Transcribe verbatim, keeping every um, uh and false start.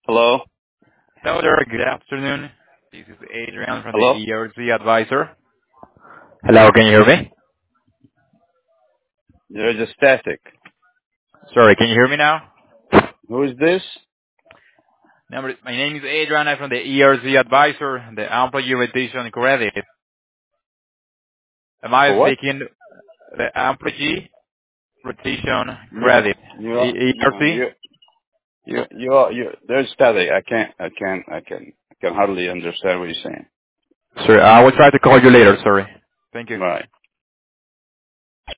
Hello? Hello there, good afternoon. This is Adrian from the Hello? E R Z Advisor. Hello, can you hear me? There's a static. Sorry, can you hear me now? Who is this? Number, my name is Adrian. I'm from the E R Z Advisor, the Employee Rotation Credit. Am I For what? speaking the Employee Rotation No. Credit? You, E- no, ERC? you, you, you, are- you, there's static. I can't, I can't, I can, I can hardly understand what you're saying. Sorry, I will try to call you later, sorry. Thank you. Right.